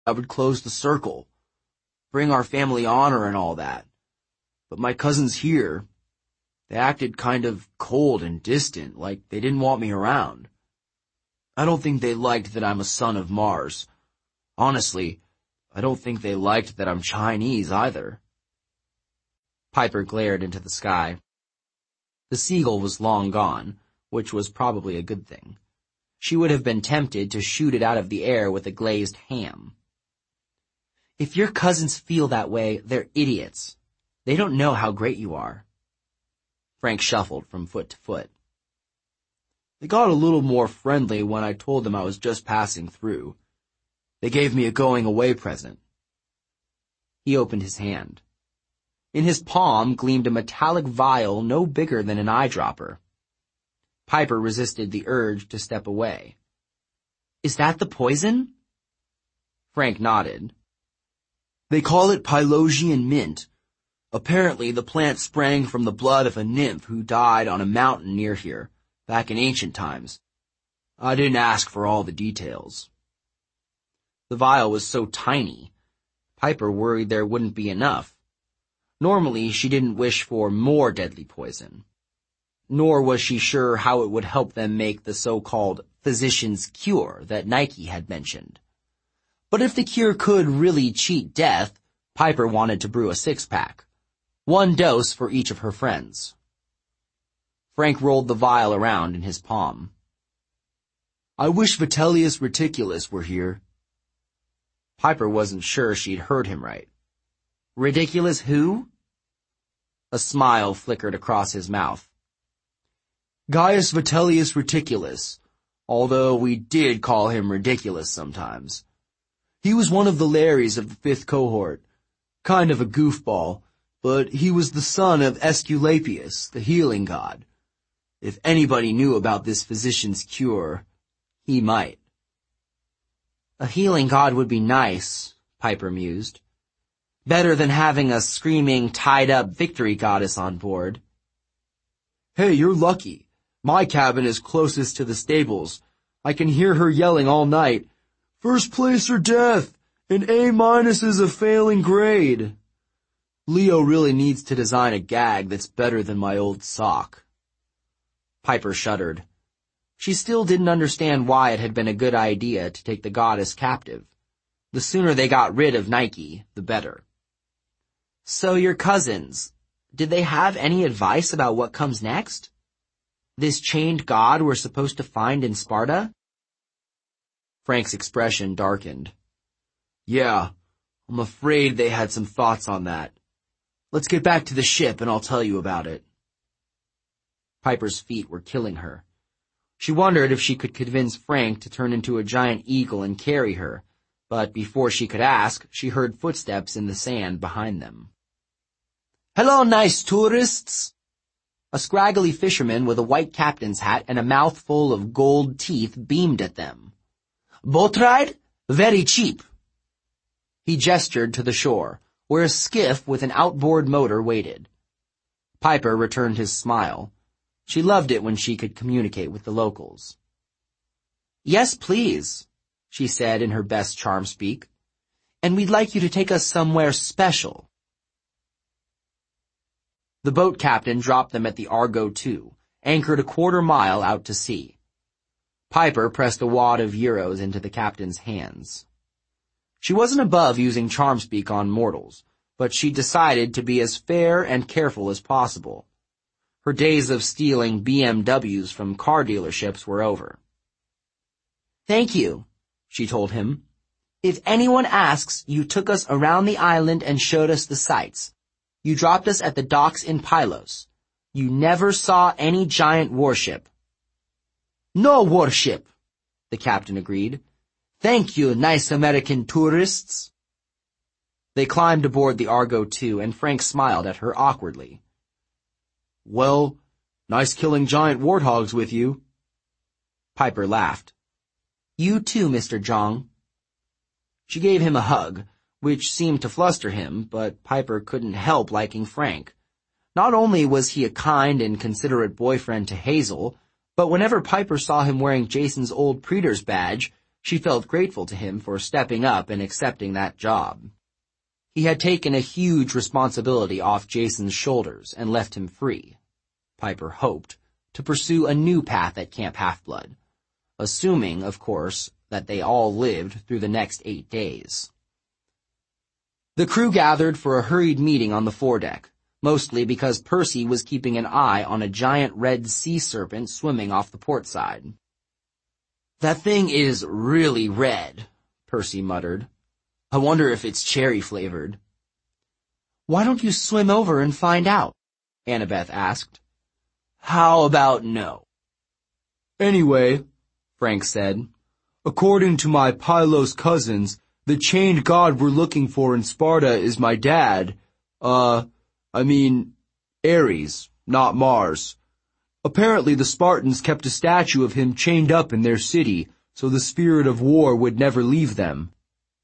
I would close the circle, bring our family honor and all that. But my cousins here, they acted kind of cold and distant, like they didn't want me around. I don't think they liked that I'm a son of Mars. Honestly, I don't think they liked that I'm Chinese either." Piper glared into the sky. The seagull was long gone, which was probably a good thing. She would have been tempted to shoot it out of the air with a glazed ham. "If your cousins feel that way, they're idiots. They don't know how great you are." Frank shuffled from foot to foot. "They got a little more friendly when I told them I was just passing through. They gave me a going-away present." He opened his hand. In his palm gleamed a metallic vial no bigger than an eyedropper. Piper resisted the urge to step away. "Is that the poison?" Frank nodded. "They call it Pylosian mint. Apparently the plant sprang from the blood of a nymph who died on a mountain near here, back in ancient times. I didn't ask for all the details." The vial was so tiny, Piper worried there wouldn't be enough. Normally, she didn't wish for more deadly poison. Nor was she sure how it would help them make the so-called physician's cure that Nike had mentioned. But if the cure could really cheat death, Piper wanted to brew a 6-pack. 1 dose for each of her friends. Frank rolled the vial around in his palm. "I wish Vitellius Reticulus were here." Piper wasn't sure she'd heard him right. "Ridiculous who?" A smile flickered across his mouth. "Gaius Vitellius Reticulus, although we did call him Ridiculous sometimes. He was one of the Larrys of the 5th cohort, kind of a goofball, but he was the son of Aesculapius, the healing god. If anybody knew about this physician's cure, he might." "A healing god would be nice," Piper mused. "Better than having a screaming, tied-up victory goddess on board." "Hey, you're lucky. My cabin is closest to the stables. I can hear her yelling all night, 'First place or death! An A- is a failing grade!' Leo really needs to design a gag that's better than my old sock." Piper shuddered. She still didn't understand why it had been a good idea to take the goddess captive. The sooner they got rid of Nike, the better. "So your cousins, did they have any advice about what comes next? This chained god we're supposed to find in Sparta?" Frank's expression darkened. "Yeah, I'm afraid they had some thoughts on that. Let's get back to the ship and I'll tell you about it." Piper's feet were killing her. She wondered if she could convince Frank to turn into a giant eagle and carry her, but before she could ask, she heard footsteps in the sand behind them. "Hello, nice tourists!" A scraggly fisherman with a white captain's hat and a mouthful of gold teeth beamed at them. "Boat ride? Very cheap." He gestured to the shore, where a skiff with an outboard motor waited. Piper returned his smile. She loved it when she could communicate with the locals. "Yes, please," she said in her best charm speak. "And we'd like you to take us somewhere special." The boat captain dropped them at the Argo II, anchored a quarter-mile out to sea. Piper pressed a wad of euros into the captain's hands. She wasn't above using charm speak on mortals, but she decided to be as fair and careful as possible. Her days of stealing BMWs from car dealerships were over. "Thank you," she told him. "If anyone asks, you took us around the island and showed us the sights. You dropped us at the docks in Pylos. You never saw any giant warship." "No warship," the captain agreed. "Thank you, nice American tourists." They climbed aboard the Argo II, and Frank smiled at her awkwardly. "Well, nice killing giant warthogs with you." Piper laughed. "You too, Mr. Zhang." She gave him a hug, which seemed to fluster him, but Piper couldn't help liking Frank. Not only was he a kind and considerate boyfriend to Hazel, but whenever Piper saw him wearing Jason's old Praetor's badge, She felt grateful to him for stepping up and accepting that job. He had taken a huge responsibility off Jason's shoulders and left him free, Piper hoped, to pursue a new path at Camp Half-Blood, assuming, of course, that they all lived through the next 8 days. The crew gathered for a hurried meeting on the foredeck, mostly because Percy was keeping an eye on a giant red sea serpent swimming off the port side. "That thing is really red," Percy muttered. "I wonder if it's cherry-flavored." "Why don't you swim over and find out?" Annabeth asked. "How about no?" "Anyway," Frank said, "according to my Pylos cousins, the chained god we're looking for in Sparta is my dad. Ares, not Mars. Apparently the Spartans kept a statue of him chained up in their city, so the spirit of war would never leave them."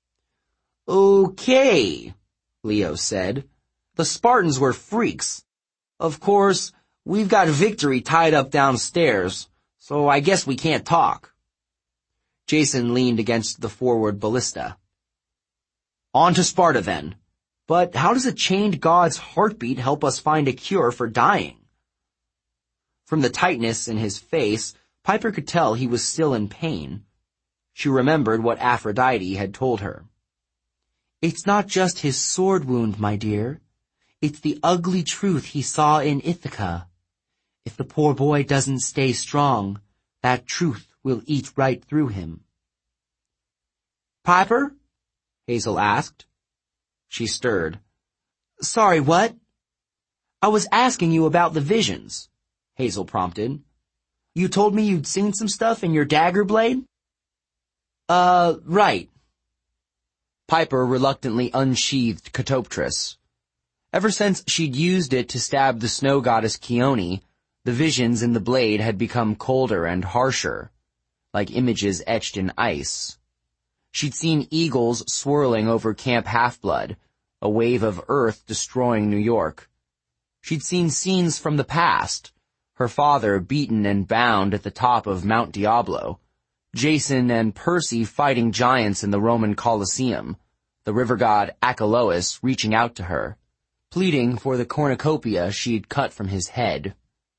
"Okay," Leo said. "The Spartans were freaks. Of course, we've got Victory tied up downstairs, so I guess we can't talk." Jason leaned against the forward ballista. "On to Sparta, then. But how does a chained god's heartbeat help us find a cure for dying?" From the tightness in his face, Piper could tell he was still in pain. She remembered what Aphrodite had told her. "It's not just his sword wound, my dear. It's the ugly truth he saw in Ithaca. If the poor boy doesn't stay strong, that truth will eat right through him." "Piper?" Hazel asked. She stirred. "Sorry, what?" "I was asking you about the visions," Hazel prompted. "You told me you'd seen some stuff in your dagger blade?" Right." Piper reluctantly unsheathed Catoptris. Ever since she'd used it to stab the snow goddess Chione, the visions in the blade had become colder and harsher, like images etched in ice. She'd seen eagles swirling over Camp Half-Blood, a wave of earth destroying New York. She'd seen scenes from the past, her father beaten and bound at the top of Mount Diablo, Jason and Percy fighting giants in the Roman Colosseum, the river god Achelous reaching out to her, pleading for the cornucopia she'd cut from his head.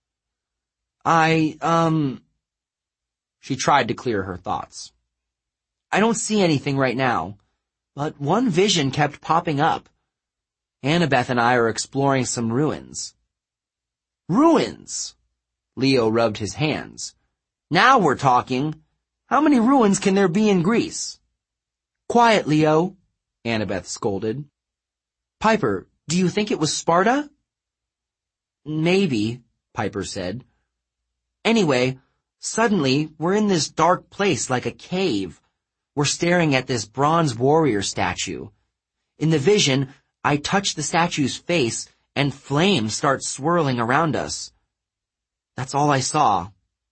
She tried to clear her thoughts. "I don't see anything right now, but one vision kept popping up. Annabeth and I are exploring some ruins." "Ruins?" Leo rubbed his hands. "Now we're talking. How many ruins can there be in Greece?" "Quiet, Leo," Annabeth scolded. "Piper, do you think it was Sparta?" "Maybe," Piper said. "Anyway, suddenly we're in this dark place like a cave. We're staring at this bronze warrior statue. In the vision, I touch the statue's face and flames start swirling around us. That's all I saw."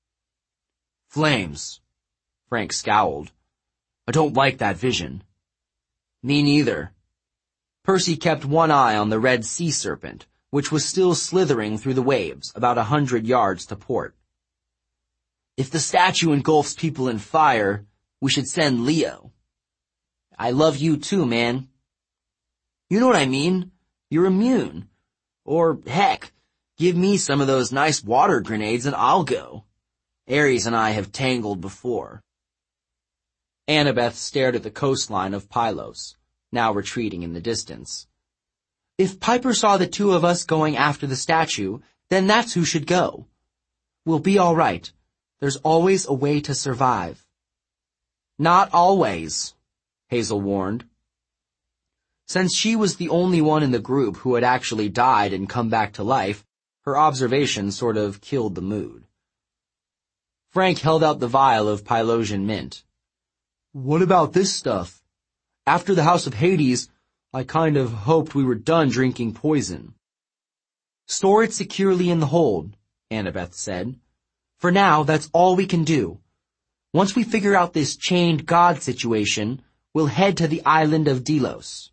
"Flames," Frank scowled. "I don't like that vision." "Me neither." Percy kept one eye on the red sea serpent, which was still slithering through the waves about 100 yards to port. "If the statue engulfs people in fire, we should send Leo." "I love you too, man." "You know what I mean. You're immune. Or, heck, give me some of those nice water grenades and I'll go. Ares and I have tangled before." Annabeth stared at the coastline of Pylos, now retreating in the distance. "If Piper saw the two of us going after the statue, then that's who should go. We'll be all right. There's always a way to survive." "Not always," Hazel warned. Since she was the only one in the group who had actually died and come back to life, her observation sort of killed the mood. Frank held out the vial of Pylosian mint. "What about this stuff? After the House of Hades, I kind of hoped we were done drinking poison." "Store it securely in the hold," Annabeth said. "For now, that's all we can do. Once we figure out this chained god situation, we'll head to the island of Delos."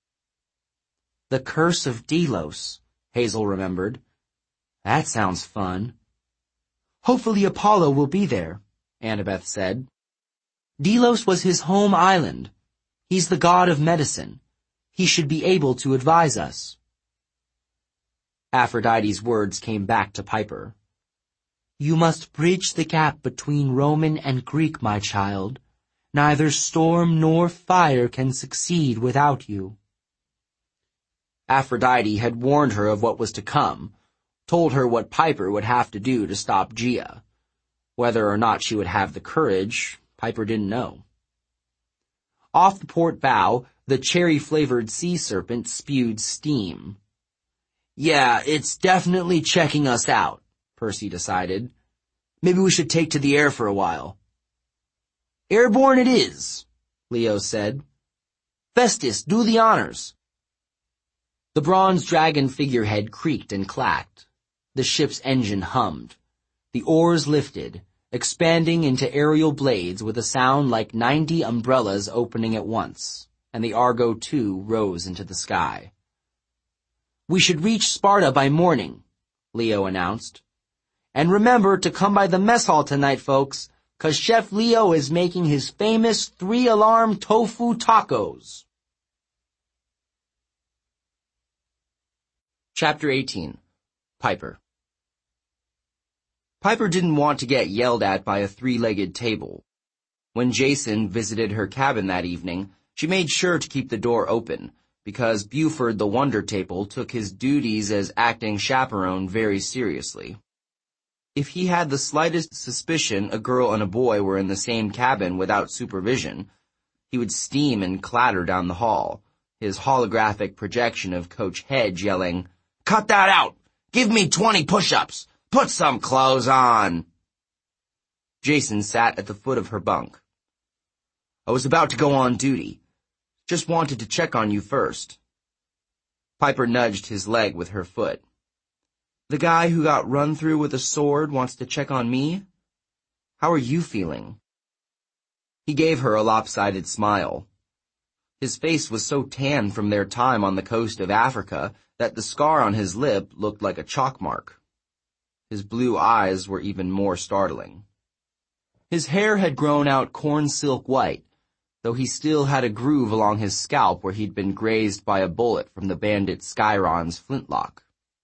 The Curse of Delos, Hazel remembered. That sounds fun. "Hopefully Apollo will be there," Annabeth said. Delos was his home island. He's the god of medicine. He should be able to advise us. Aphrodite's words came back to Piper. You must bridge the gap between Roman and Greek, my child. Neither storm nor fire can succeed without you. Aphrodite had warned her of what was to come, told her what Piper would have to do to stop Gia. Whether or not she would have the courage, Piper didn't know. Off the port bow, the cherry-flavored sea serpent spewed steam. Yeah, it's definitely checking us out, Percy decided. Maybe we should take to the air for a while. Airborne it is, Leo said. Festus, do the honors. The bronze dragon figurehead creaked and clacked. The ship's engine hummed. The oars lifted, expanding into aerial blades with a sound like 90 umbrellas opening at once, and the Argo II rose into the sky. We should reach Sparta by morning, Leo announced. And remember to come by the mess hall tonight, folks, 'cause Chef Leo is making his famous 3-alarm tofu tacos. Chapter 18. Piper. Piper didn't want to get yelled at by a 3-legged table. When Jason visited her cabin that evening, she made sure to keep the door open, because Buford the Wonder Table took his duties as acting chaperone very seriously. If he had the slightest suspicion a girl and a boy were in the same cabin without supervision, he would steam and clatter down the hall, his holographic projection of Coach Hedge yelling, "Cut that out! Give me 20 push-ups! Put some clothes on!" Jason sat at the foot of her bunk. I was about to go on duty. Just wanted to check on you first. Piper nudged his leg with her foot. The guy who got run through with a sword wants to check on me? How are you feeling? He gave her a lopsided smile. His face was so tan from their time on the coast of Africa that the scar on his lip looked like a chalk mark. His blue eyes were even more startling. His hair had grown out corn silk white, though he still had a groove along his scalp where he'd been grazed by a bullet from the bandit Skyron's flintlock.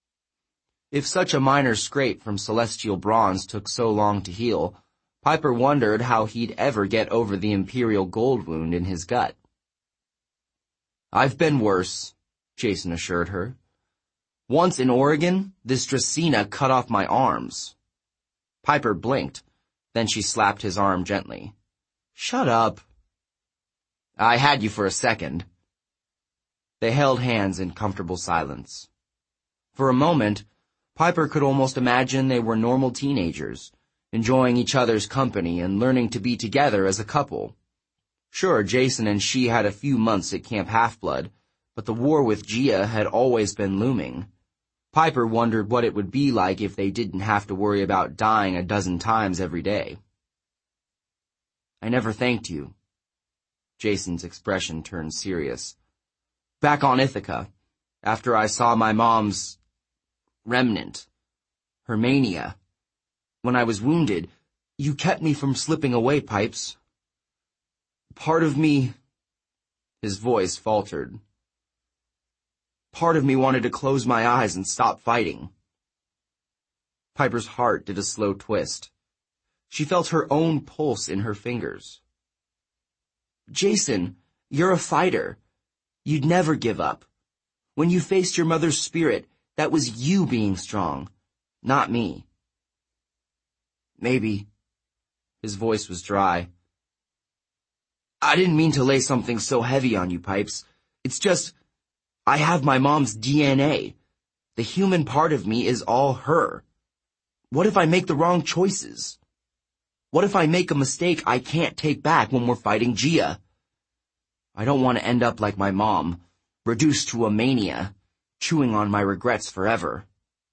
If such a minor scrape from celestial bronze took so long to heal, Piper wondered how he'd ever get over the Imperial gold wound in his gut. I've been worse, Jason assured her. Once in Oregon, this Dracena cut off my arms. Piper blinked, then she slapped his arm gently. Shut up. I had you for a second. They held hands in comfortable silence. For a moment, Piper could almost imagine they were normal teenagers, enjoying each other's company and learning to be together as a couple. Sure, Jason and she had a few months at Camp Half-Blood, but the war with Gia had always been looming. Piper wondered what it would be like if they didn't have to worry about dying a dozen times every day. I never thanked you. Jason's expression turned serious. Back on Ithaca, after I saw my mom's remnant, her mania. When I was wounded, you kept me from slipping away, Pipes. Part of me... His voice faltered. Part of me wanted to close my eyes and stop fighting. Piper's heart did a slow twist. She felt her own pulse in her fingers. Jason, you're a fighter. You'd never give up. When you faced your mother's spirit, that was you being strong, not me. Maybe. His voice was dry. I didn't mean to lay something so heavy on you, Pipes. It's just, I have my mom's DNA. The human part of me is all her. What if I make the wrong choices? What if I make a mistake I can't take back when we're fighting Gia? I don't want to end up like my mom, reduced to a mania, chewing on my regrets forever.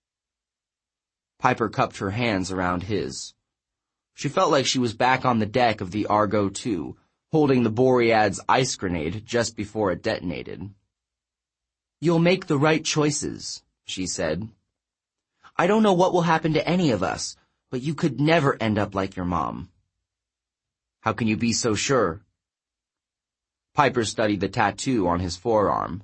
Piper cupped her hands around his. She felt like she was back on the deck of the Argo II, holding the Boread's ice grenade just before it detonated. You'll make the right choices, she said. I don't know what will happen to any of us, but you could never end up like your mom. How can you be so sure? Piper studied the tattoo on his forearm.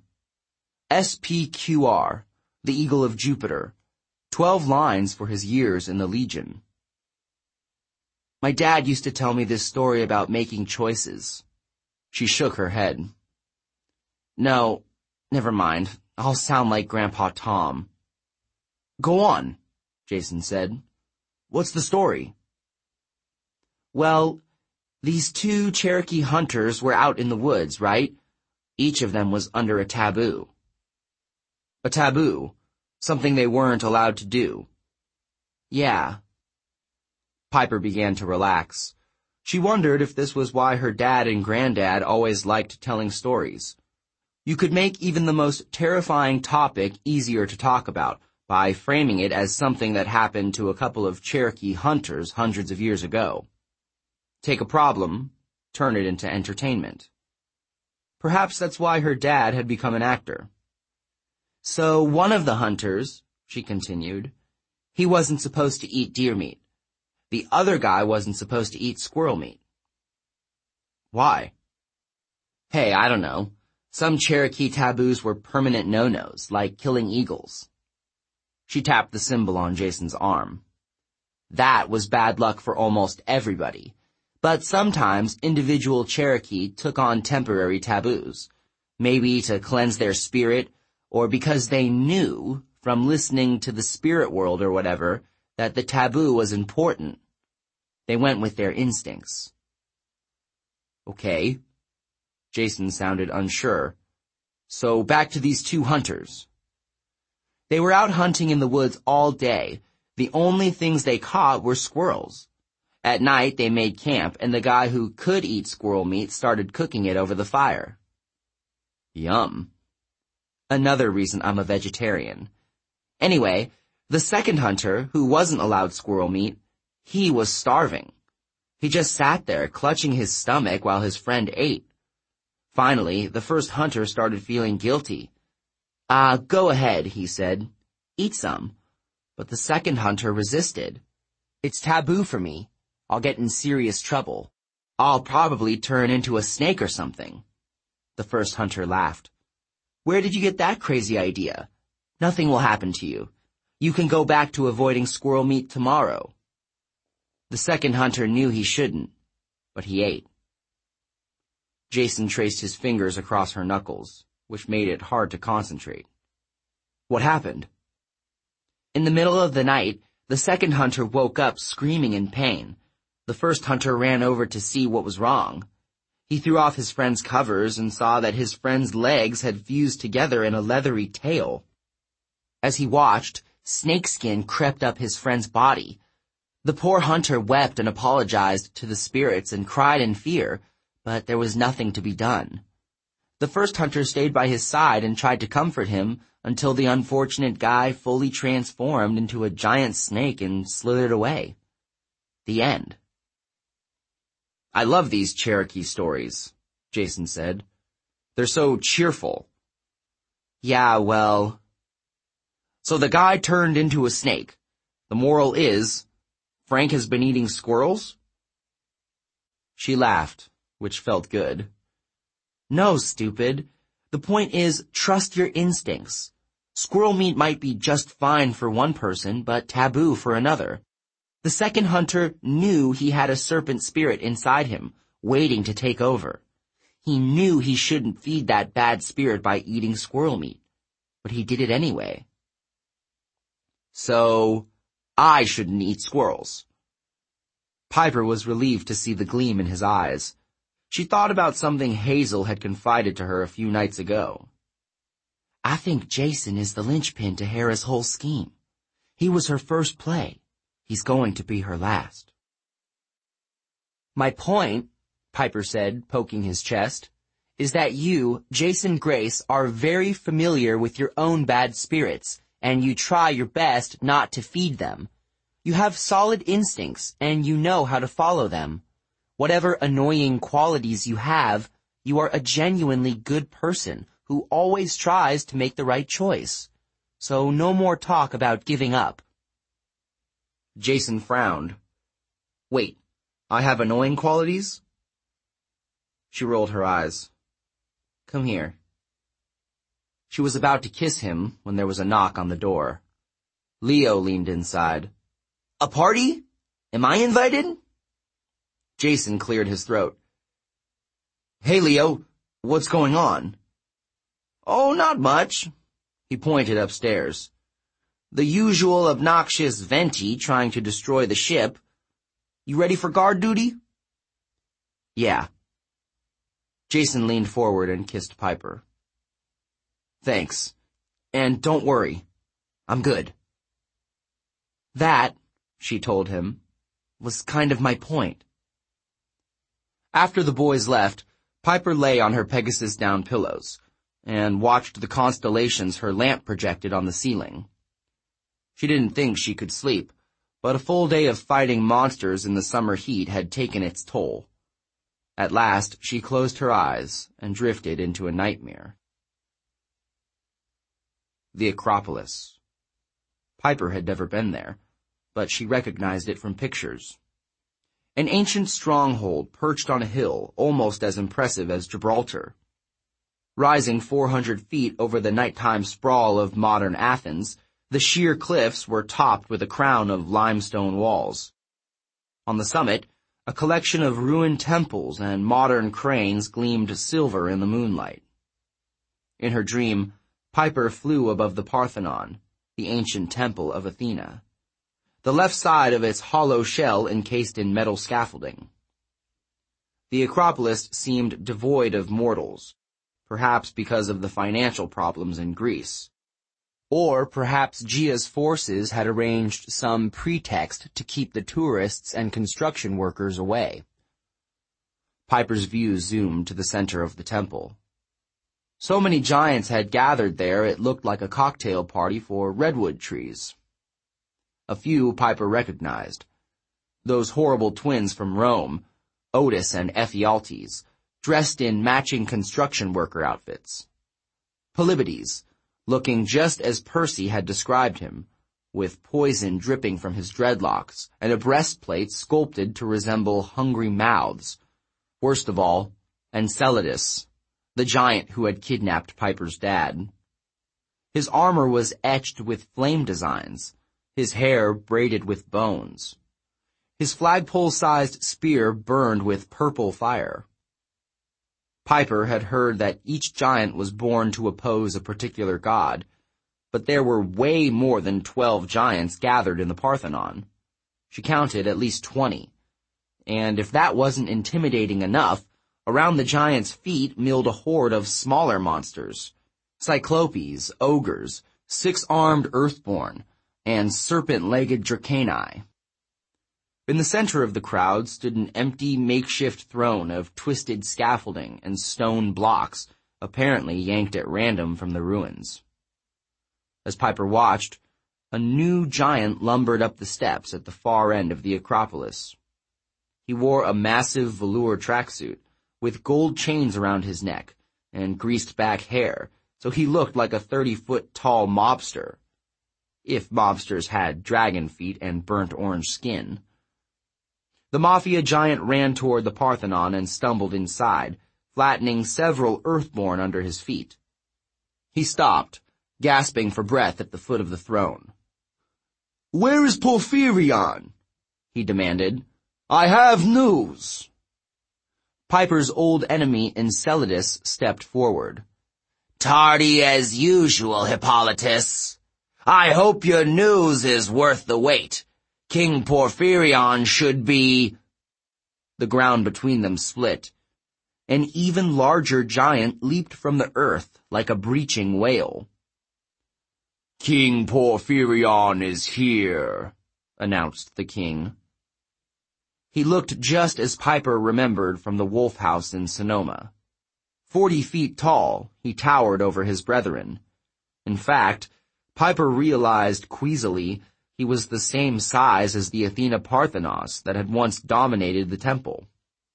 SPQR, the Eagle of Jupiter. 12 lines for his years in the Legion. My dad used to tell me this story about making choices. She shook her head. No, never mind. I'll sound like Grandpa Tom. Go on, Jason said. What's the story? Well, these two Cherokee hunters were out in the woods, right? Each of them was under a taboo. A taboo? Something they weren't allowed to do. Yeah. Piper began to relax. She wondered if this was why her dad and granddad always liked telling stories. You could make even the most terrifying topic easier to talk about by framing it as something that happened to a couple of Cherokee hunters hundreds of years ago. Take a problem, turn it into entertainment. Perhaps that's why her dad had become an actor. So one of the hunters, she continued, he wasn't supposed to eat deer meat. The other guy wasn't supposed to eat squirrel meat. Why? Hey, I don't know. Some Cherokee taboos were permanent no-nos, like killing eagles. She tapped the symbol on Jason's arm. That was bad luck for almost everybody. But sometimes individual Cherokee took on temporary taboos, maybe to cleanse their spirit, or because they knew, from listening to the spirit world or whatever, that the taboo was important. They went with their instincts. Okay. Jason sounded unsure. So back to these two hunters. They were out hunting in the woods all day. The only things they caught were squirrels. At night, they made camp, and the guy who could eat squirrel meat started cooking it over the fire. Yum. Another reason I'm a vegetarian. Anyway, the second hunter, who wasn't allowed squirrel meat, he was starving. He just sat there, clutching his stomach while his friend ate. Finally, the first hunter started feeling guilty. Go ahead, he said. Eat some. But the second hunter resisted. It's taboo for me. I'll get in serious trouble. I'll probably turn into a snake or something. The first hunter laughed. Where did you get that crazy idea? Nothing will happen to you. You can go back to avoiding squirrel meat tomorrow. The second hunter knew he shouldn't, but he ate. Jason traced his fingers across her knuckles, which made it hard to concentrate. What happened? In the middle of the night, the second hunter woke up screaming in pain. The first hunter ran over to see what was wrong. He threw off his friend's covers and saw that his friend's legs had fused together in a leathery tail. As he watched, snakeskin crept up his friend's body. The poor hunter wept and apologized to the spirits and cried in fear, but there was nothing to be done. The first hunter stayed by his side and tried to comfort him until the unfortunate guy fully transformed into a giant snake and slithered away. The end. I love these Cherokee stories, Jason said. They're so cheerful. Yeah, well. So the guy turned into a snake. The moral is, Frank has been eating squirrels? She laughed, which felt good. No, stupid. The point is, trust your instincts. Squirrel meat might be just fine for one person, but taboo for another. The second hunter knew he had a serpent spirit inside him, waiting to take over. He knew he shouldn't feed that bad spirit by eating squirrel meat, but he did it anyway. So, I shouldn't eat squirrels. Piper was relieved to see the gleam in his eyes. She thought about something Hazel had confided to her a few nights ago. I think Jason is the linchpin to Hera's whole scheme. He was her first play. He's going to be her last. My point, Piper said, poking his chest, is that you, Jason Grace, are very familiar with your own bad spirits, and you try your best not to feed them. You have solid instincts, and you know how to follow them. Whatever annoying qualities you have, you are a genuinely good person who always tries to make the right choice. So no more talk about giving up. Jason frowned. Wait, I have annoying qualities? She rolled her eyes. Come here. She was about to kiss him when there was a knock on the door. Leo leaned inside. A party? Am I invited? Jason cleared his throat. Hey, Leo, what's going on? Oh, not much. He pointed upstairs. The usual obnoxious Venti trying to destroy the ship. You ready for guard duty? Yeah. Jason leaned forward and kissed Piper. Thanks. And don't worry. I'm good. That, she told him, was kind of my point. After the boys left, Piper lay on her Pegasus down pillows and watched the constellations her lamp projected on the ceiling. She didn't think she could sleep, but a full day of fighting monsters in the summer heat had taken its toll. At last, she closed her eyes and drifted into a nightmare. The Acropolis. Piper had never been there, but she recognized it from pictures. An ancient stronghold perched on a hill almost as impressive as Gibraltar. Rising 400 feet over the nighttime sprawl of modern Athens, the sheer cliffs were topped with a crown of limestone walls. On the summit, a collection of ruined temples and modern cranes gleamed silver in the moonlight. In her dream, Piper flew above the Parthenon, the ancient temple of Athena, the left side of its hollow shell encased in metal scaffolding. The Acropolis seemed devoid of mortals, perhaps because of the financial problems in Greece. Or perhaps Gia's forces had arranged some pretext to keep the tourists and construction workers away. Piper's view zoomed to the center of the temple. So many giants had gathered there it looked like a cocktail party for redwood trees. A few Piper recognized. Those horrible twins from Rome, Otis and Ephialtes, dressed in matching construction worker outfits. Polybides, looking just as Percy had described him, with poison dripping from his dreadlocks and a breastplate sculpted to resemble hungry mouths. Worst of all, Enceladus, the giant who had kidnapped Piper's dad. His armor was etched with flame designs, his hair braided with bones. His flagpole-sized spear burned with purple fire. Piper had heard that each giant was born to oppose a particular god, but there were way more than 12 giants gathered in the Parthenon. She counted at least 20, and if that wasn't intimidating enough, around the giants' feet milled a horde of smaller monsters, cyclopes, ogres, 6-armed earthborn, and serpent-legged dracani. In the center of the crowd stood an empty makeshift throne of twisted scaffolding and stone blocks, apparently yanked at random from the ruins. As Piper watched, a new giant lumbered up the steps at the far end of the Acropolis. He wore a massive velour tracksuit, with gold chains around his neck and greased-back hair, so he looked like a 30-foot-tall mobster, if mobsters had dragon feet and burnt orange skin. The Mafia giant ran toward the Parthenon and stumbled inside, flattening several earthborn under his feet. He stopped, gasping for breath at the foot of the throne. "Where is Porphyrion?" he demanded. "I have news." Piper's old enemy Enceladus stepped forward. "Tardy as usual, Hippolytus. I hope your news is worth the wait. King Porphyrion should be—" The ground between them split. An even larger giant leaped from the earth like a breaching whale. "King Porphyrion is here," announced the king. He looked just as Piper remembered from the Wolf House in Sonoma. 40 feet tall, he towered over his brethren. In fact, Piper realized queasily he was the same size as the Athena Parthenos that had once dominated the temple.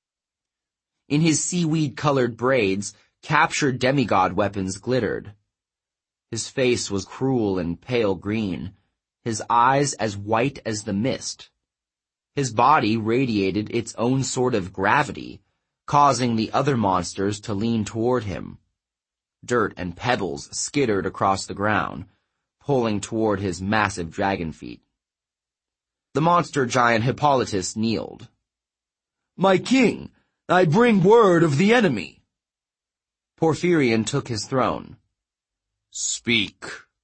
In his seaweed-colored braids, captured demigod weapons glittered. His face was cruel and pale green, his eyes as white as the mist. His body radiated its own sort of gravity, causing the other monsters to lean toward him. Dirt and pebbles skittered across the ground, pulling toward his massive dragon feet. The monster giant Hippolytus kneeled. "My king, I bring word of the enemy." Porphyrion took his throne. "Speak."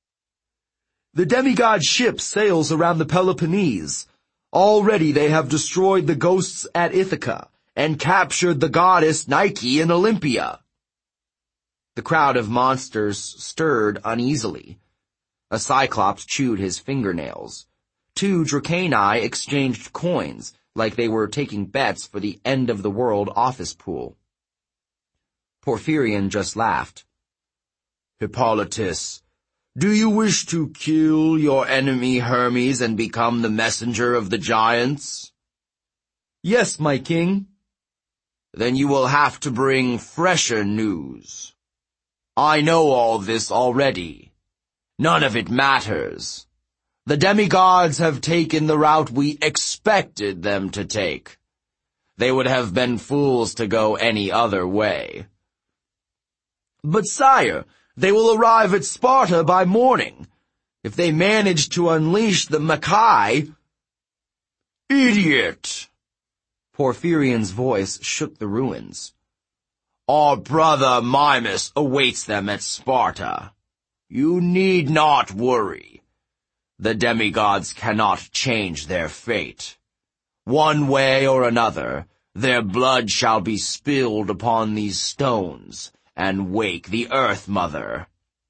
"The demigod ship sails around the Peloponnese. Already they have destroyed the ghosts at Ithaca and captured the goddess Nike in Olympia." The crowd of monsters stirred uneasily. A Cyclops chewed his fingernails. 2 Dracani exchanged coins like they were taking bets for the end-of-the-world office pool. Porphyrion just laughed. "Hippolytus, do you wish to kill your enemy Hermes and become the messenger of the giants?" "Yes, my king." "Then you will have to bring fresher news. I know all this already. None of it matters. The demigods have taken the route we expected them to take. They would have been fools to go any other way." "But sire, they will arrive at Sparta by morning. If they manage to unleash the Macae—" "Idiot!" Porphyrion's voice shook the ruins. "Our brother Mimas awaits them at Sparta. You need not worry. The demigods cannot change their fate. One way or another, their blood shall be spilled upon these stones and wake the Earth Mother."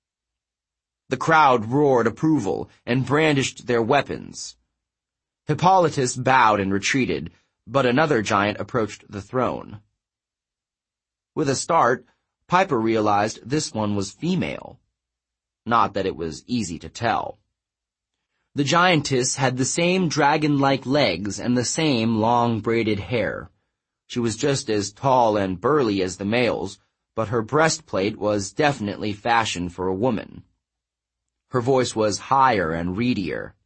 The crowd roared approval and brandished their weapons. Hippolytus bowed and retreated, but another giant approached the throne. With a start, Piper realized this one was female. Not that it was easy to tell. The giantess had the same dragon-like legs and the same long braided hair. She was just as tall and burly as the males, but her breastplate was definitely fashioned for a woman. Her voice was higher and reedier.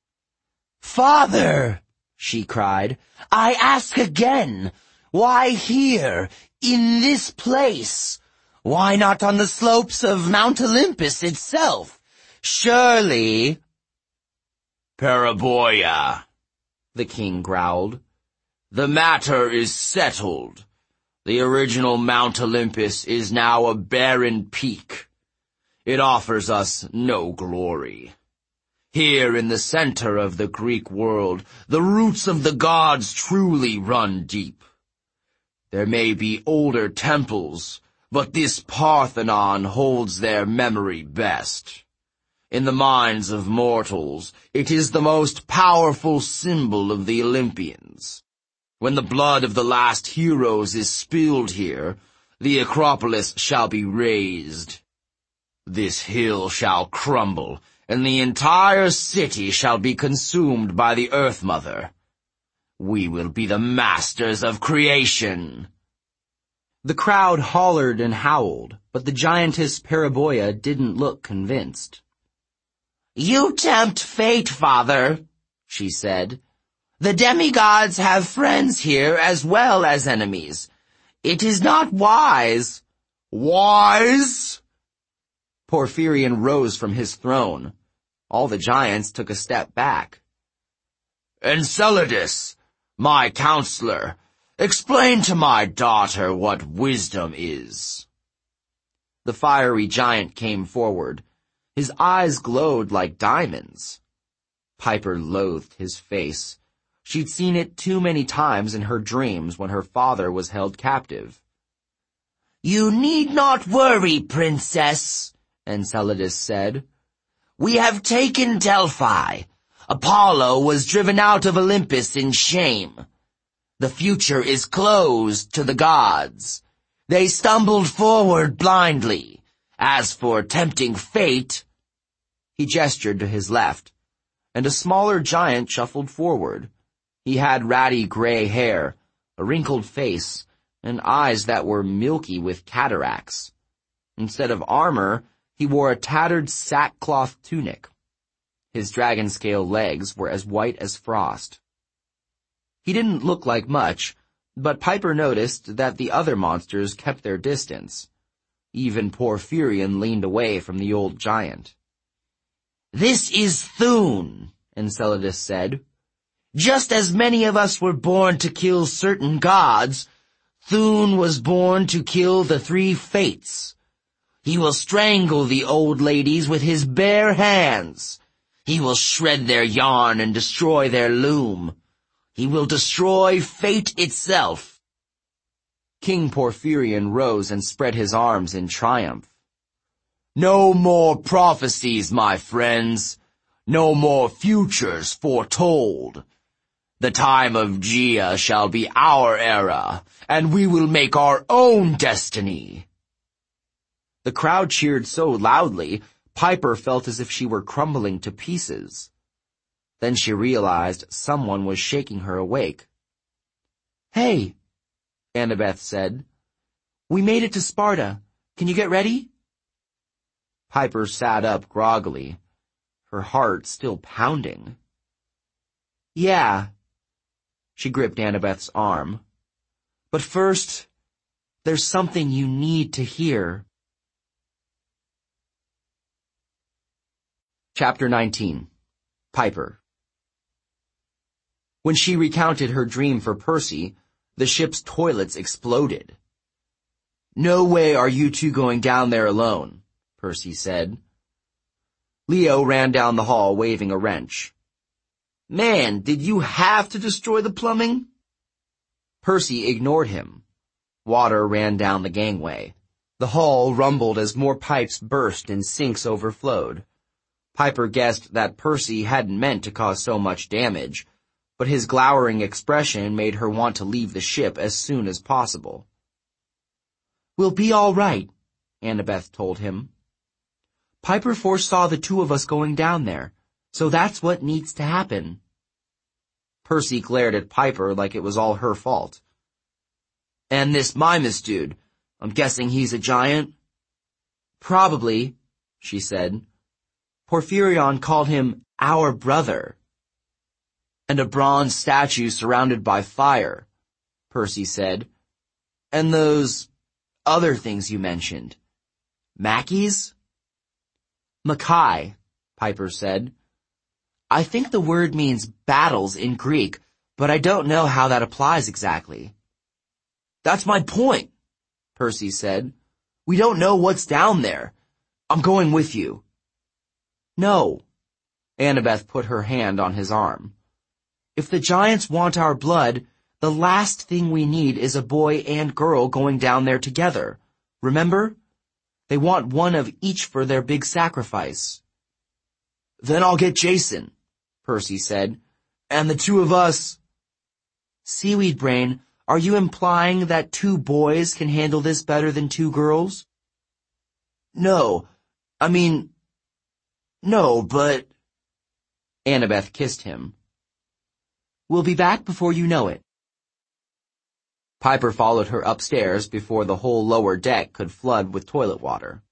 "Father," she cried, "I ask again, why here, in this place? Why not on the slopes of Mount Olympus itself? Surely—" "Paraboia," the king growled. "The matter is settled. The original Mount Olympus is now a barren peak. It offers us no glory. Here in the center of the Greek world, the roots of the gods truly run deep. There may be older temples, but this Parthenon holds their memory best. In the minds of mortals, it is the most powerful symbol of the Olympians. When the blood of the last heroes is spilled here, the Acropolis shall be razed. This hill shall crumble, and the entire city shall be consumed by the Earth Mother. We will be the masters of creation." The crowd hollered and howled, but the giantess Paraboia didn't look convinced. "You tempt fate, father," she said. "The demigods have friends here as well as enemies. It is not wise." "Wise?" Porphyrion rose from his throne. All the giants took a step back. "Enceladus, my counselor, explain to my daughter what wisdom is." The fiery giant came forward. His eyes glowed like diamonds. Piper loathed his face. She'd seen it too many times in her dreams when her father was held captive. "You need not worry, princess," Enceladus said. "We have taken Delphi. Apollo was driven out of Olympus in shame. The future is closed to the gods. They stumbled forward blindly. As for tempting fate—" He gestured to his left, and a smaller giant shuffled forward. He had ratty gray hair, a wrinkled face, and eyes that were milky with cataracts. Instead of armor, he wore a tattered sackcloth tunic. His dragon-scale legs were as white as frost. He didn't look like much, But Piper noticed that the other monsters kept their distance. Even Porphyrion leaned away from the old giant. "This is Thune," Enceladus said. "Just as many of us were born to kill certain gods, Thune was born to kill the three fates. He will strangle the old ladies with his bare hands. He will shred their yarn and destroy their loom. He will destroy fate itself." King Porphyrion rose and spread his arms in triumph. "No more prophecies, my friends. No more futures foretold. The time of Gaea shall be our era, and we will make our own destiny." The crowd cheered so loudly, Piper felt as if she were crumbling to pieces. Then she realized someone was shaking her awake. "Hey," Annabeth said. "We made it to Sparta. Can you get ready?" Piper sat up groggily, her heart still pounding. "Yeah." She gripped Annabeth's arm. "But first, there's something you need to hear." Chapter 19. Piper. When she recounted her dream for Percy, the ship's toilets exploded. "No way are you two going down there alone," Percy said. Leo ran down the hall waving a wrench. "Man, did you have to destroy the plumbing?" Percy ignored him. Water ran down the gangway. The hull rumbled as more pipes burst and sinks overflowed. Piper guessed that Percy hadn't meant to cause so much damage, but his glowering expression made her want to leave the ship as soon as possible. "We'll be all right," Annabeth told him. "Piper foresaw the two of us going down there, so that's what needs to happen." Percy glared at Piper like it was all her fault. "And this Mimas dude, I'm guessing he's a giant?" "Probably," she said. "Porphyrion called him our brother." "And a bronze statue surrounded by fire," Percy said. "And those other things you mentioned. Mackies?" "Makai," Piper said. "I think the word means battles in Greek, but I don't know how that applies exactly." "That's my point," Percy said. "We don't know what's down there. I'm going with you." "No." Annabeth put her hand on his arm. "If the giants want our blood, the last thing we need is a boy and girl going down there together. Remember? They want one of each for their big sacrifice." "Then I'll get Jason," Percy said. "And the two of us—" "Seaweed Brain, are you implying that 2 boys can handle this better than 2 girls?" "No, no, but—" Annabeth kissed him. "We'll be back before you know it." Piper followed her upstairs before the whole lower deck could flood with toilet water.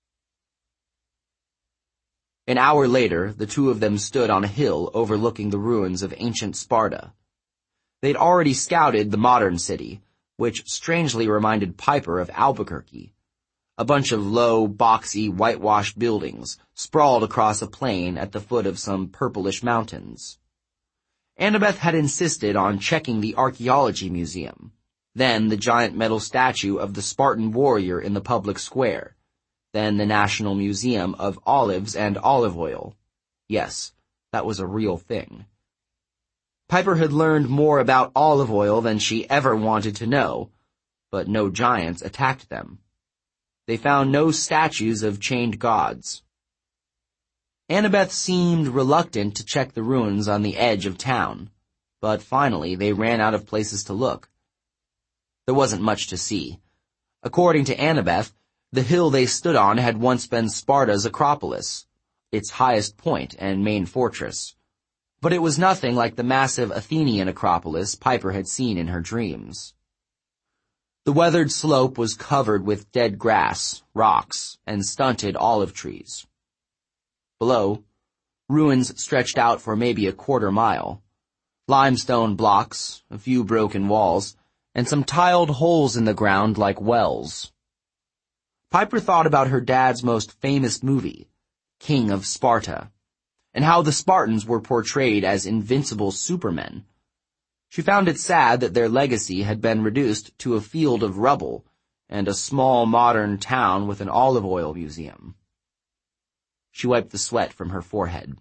An hour later, the two of them stood on a hill overlooking the ruins of ancient Sparta. They'd already scouted the modern city, which strangely reminded Piper of Albuquerque. A bunch of low, boxy, whitewashed buildings sprawled across a plain at the foot of some purplish mountains. Annabeth had insisted on checking the archaeology museum, then the giant metal statue of the Spartan warrior in the public square, then the National Museum of Olives and Olive Oil. Yes, that was a real thing. Piper had learned more about olive oil than she ever wanted to know, but no giants attacked them. They found no statues of chained gods. Annabeth seemed reluctant to check the ruins on the edge of town, but finally they ran out of places to look. There wasn't much to see. According to Annabeth, the hill they stood on had once been Sparta's Acropolis, its highest point and main fortress, but it was nothing like the massive Athenian Acropolis Piper had seen in her dreams. The weathered slope was covered with dead grass, rocks, and stunted olive trees. Below, ruins stretched out for maybe a quarter mile. Limestone blocks, a few broken walls, and some tiled holes in the ground like wells. Piper thought about her dad's most famous movie, King of Sparta, and how the Spartans were portrayed as invincible supermen. She found it sad that their legacy had been reduced to a field of rubble and a small modern town with an olive oil museum. She wiped the sweat from her forehead.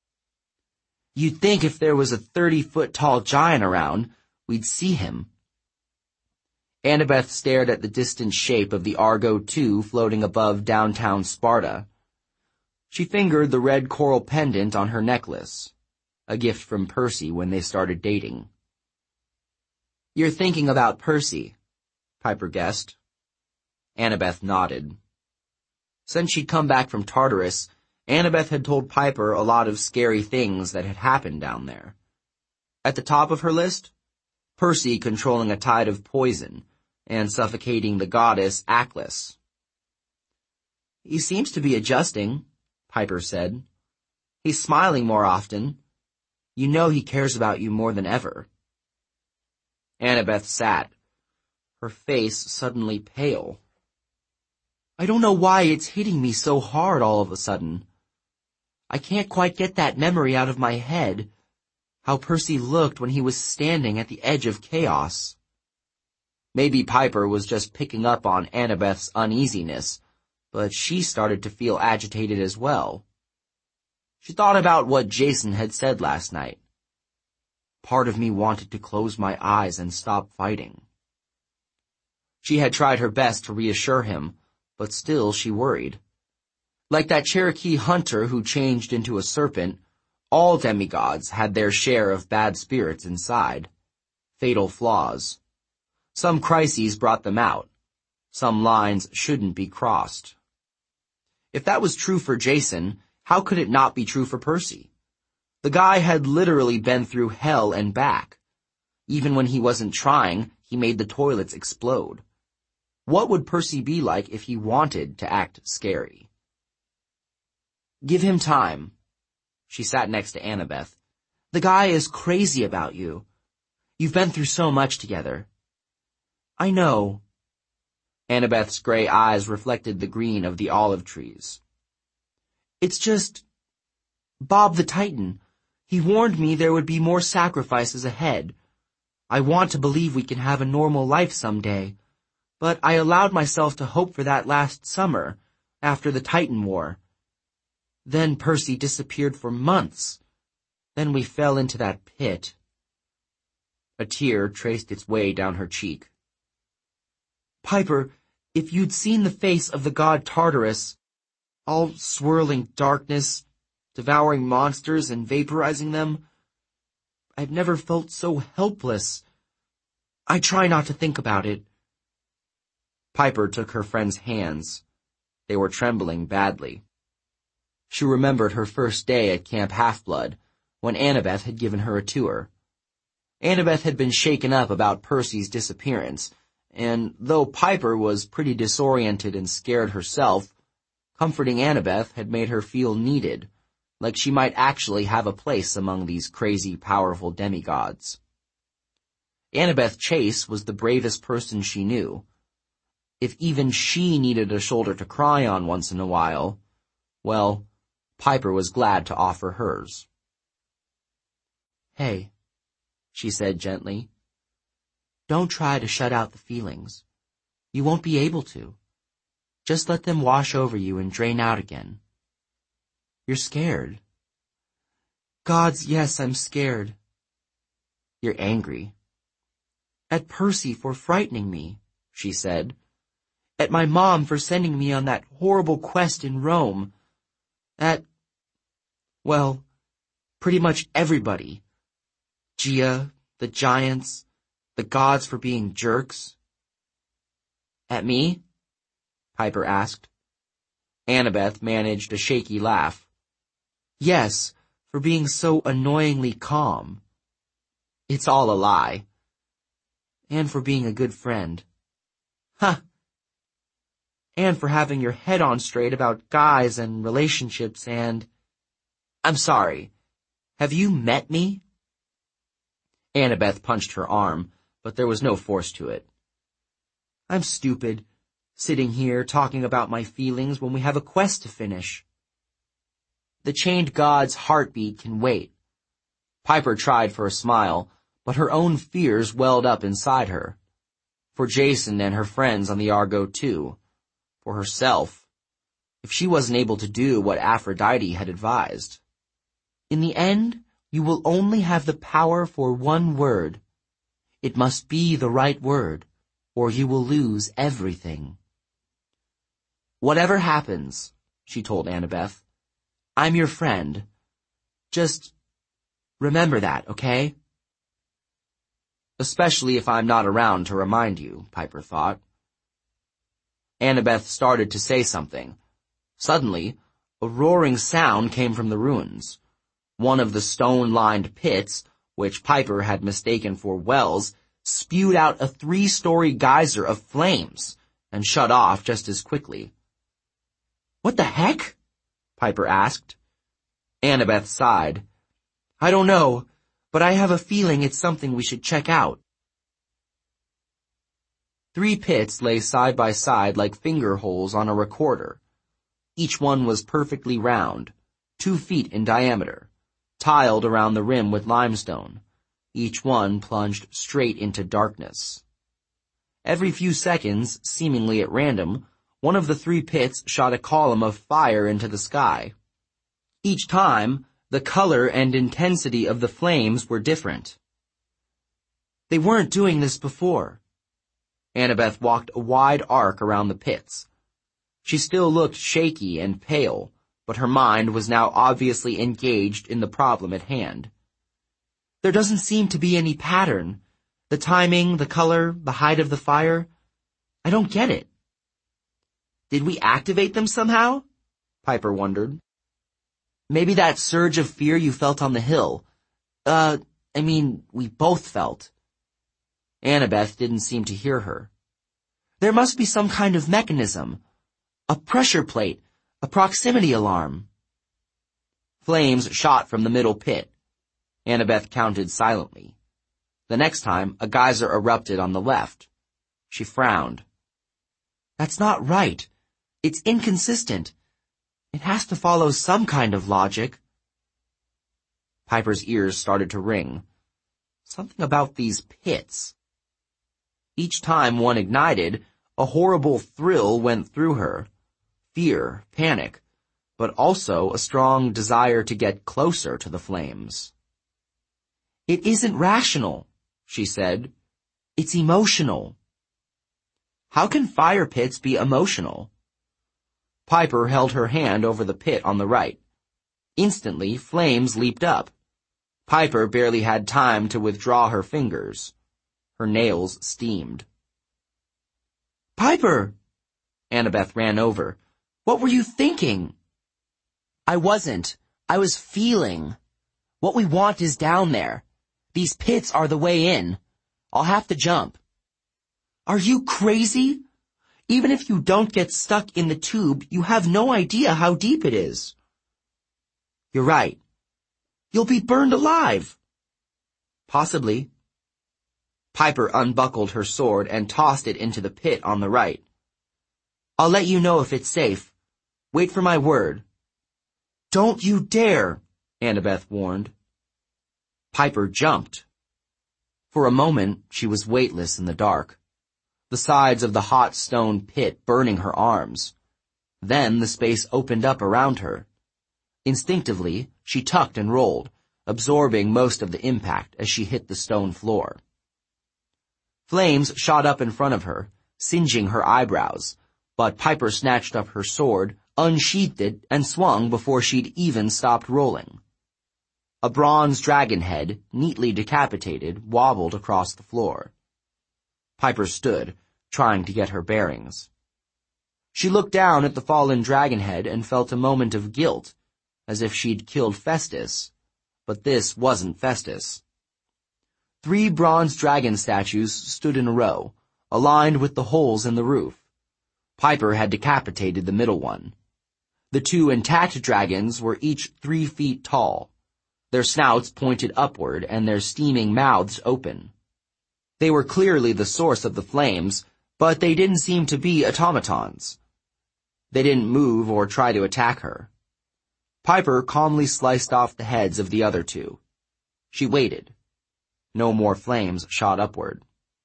You'd think if there was a 30-foot-tall giant around, we'd see him. Annabeth stared at the distant shape of the Argo II floating above downtown Sparta. She fingered the red coral pendant on her necklace, a gift from Percy when they started dating. You're thinking about Percy, Piper guessed. Annabeth nodded. Since she'd come back from Tartarus, Annabeth had told Piper a lot of scary things that had happened down there. At the top of her list, Percy controlling a tide of poison and suffocating the goddess Aklis. He seems to be adjusting, Piper said. He's smiling more often. You know he cares about you more than ever. Annabeth sat, her face suddenly pale. I don't know why it's hitting me so hard all of a sudden. I can't quite get that memory out of my head, how Percy looked when he was standing at the edge of chaos. Maybe Piper was just picking up on Annabeth's uneasiness, but she started to feel agitated as well. She thought about what Jason had said last night. Part of me wanted to close my eyes and stop fighting. She had tried her best to reassure him, but still she worried. Like that Cherokee hunter who changed into a serpent, all demigods had their share of bad spirits inside, fatal flaws. Some crises brought them out. Some lines shouldn't be crossed. If that was true for Jason, how could it not be true for Percy? The guy had literally been through hell and back. Even when he wasn't trying, he made the toilets explode. What would Percy be like if he wanted to act scary? Give him time. She sat next to Annabeth. The guy is crazy about you. You've been through so much together. I know. Annabeth's gray eyes reflected the green of the olive trees. It's just... Bob the Titan. He warned me there would be more sacrifices ahead. I want to believe we can have a normal life someday, but I allowed myself to hope for that last summer, after the Titan War. Then Percy disappeared for months. Then we fell into that pit. A tear traced its way down her cheek. Piper, if you'd seen the face of the god Tartarus, all swirling darkness, devouring monsters and vaporizing them, I've never felt so helpless. I try not to think about it. Piper took her friend's hands. They were trembling badly. She remembered her first day at Camp Half-Blood, when Annabeth had given her a tour. Annabeth had been shaken up about Percy's disappearance, and though Piper was pretty disoriented and scared herself, comforting Annabeth had made her feel needed, like she might actually have a place among these crazy, powerful demigods. Annabeth Chase was the bravest person she knew. If even she needed a shoulder to cry on once in a while, well, Piper was glad to offer hers. Hey, she said gently, don't try to shut out the feelings. You won't be able to. Just let them wash over you and drain out again. You're scared. Gods, yes, I'm scared. You're angry. At Percy for frightening me, she said. At my mom for sending me on that horrible quest in Rome. Well, pretty much everybody. Gia, the giants, the gods for being jerks. At me? Piper asked. Annabeth managed a shaky laugh. Yes, for being so annoyingly calm. It's all a lie. And for being a good friend. Huh. And for having your head on straight about guys and relationships and... I'm sorry. Have you met me? Annabeth punched her arm, but there was no force to it. I'm stupid, sitting here talking about my feelings when we have a quest to finish. The chained god's heartbeat can wait. Piper tried for a smile, but her own fears welled up inside her. For Jason and her friends on the Argo too. For herself, if she wasn't able to do what Aphrodite had advised. In the end, you will only have the power for one word. It must be the right word, or you will lose everything. Whatever happens, she told Annabeth, I'm your friend. Just remember that, okay? Especially if I'm not around to remind you, Piper thought. Annabeth started to say something. Suddenly, a roaring sound came from the ruins. One of the stone-lined pits, which Piper had mistaken for wells, spewed out a 3-story geyser of flames and shut off just as quickly. What the heck? Piper asked. Annabeth sighed. I don't know, but I have a feeling it's something we should check out. 3 pits lay side by side like finger holes on a recorder. Each one was perfectly round, 2 feet in diameter, tiled around the rim with limestone. Each one plunged straight into darkness. Every few seconds, seemingly at random, one of the 3 pits shot a column of fire into the sky. Each time, the color and intensity of the flames were different. They weren't doing this before. Annabeth walked a wide arc around the pits. She still looked shaky and pale, but her mind was now obviously engaged in the problem at hand. There doesn't seem to be any pattern. The timing, the color, the height of the fire. I don't get it. Did we activate them somehow? Piper wondered. Maybe that surge of fear you felt on the hill. We both felt. Annabeth didn't seem to hear her. There must be some kind of mechanism. A pressure plate, a proximity alarm. Flames shot from the middle pit. Annabeth counted silently. The next time, a geyser erupted on the left. She frowned. That's not right. It's inconsistent. It has to follow some kind of logic. Piper's ears started to ring. Something about these pits. Each time one ignited, a horrible thrill went through her. Fear, panic, but also a strong desire to get closer to the flames. It isn't rational, she said. It's emotional. How can fire pits be emotional? Piper held her hand over the pit on the right. Instantly, flames leaped up. Piper barely had time to withdraw her fingers. Her nails steamed. Piper! Annabeth ran over. What were you thinking? I wasn't. I was feeling. What we want is down there. These pits are the way in. I'll have to jump. Are you crazy? Even if you don't get stuck in the tube, you have no idea how deep it is. You're right. You'll be burned alive. Possibly. Piper unbuckled her sword and tossed it into the pit on the right. I'll let you know if it's safe. Wait for my word. Don't you dare, Annabeth warned. Piper jumped. For a moment, she was weightless in the dark. The sides of the hot stone pit burning her arms. Then the space opened up around her. Instinctively, she tucked and rolled, absorbing most of the impact as she hit the stone floor. Flames shot up in front of her, singeing her eyebrows, but Piper snatched up her sword, unsheathed it, and swung before she'd even stopped rolling. A bronze dragon head, neatly decapitated, wobbled across the floor. Piper stood, trying to get her bearings. She looked down at the fallen dragon head and felt a moment of guilt, as if she'd killed Festus. But this wasn't Festus. 3 bronze dragon statues stood in a row, aligned with the holes in the roof. Piper had decapitated the middle one. The 2 intact dragons were each 3 feet tall. Their snouts pointed upward and their steaming mouths open. They were clearly the source of the flames, but they didn't seem to be automatons. They didn't move or try to attack her. Piper calmly sliced off the heads of the other two. She waited. No more flames shot upward.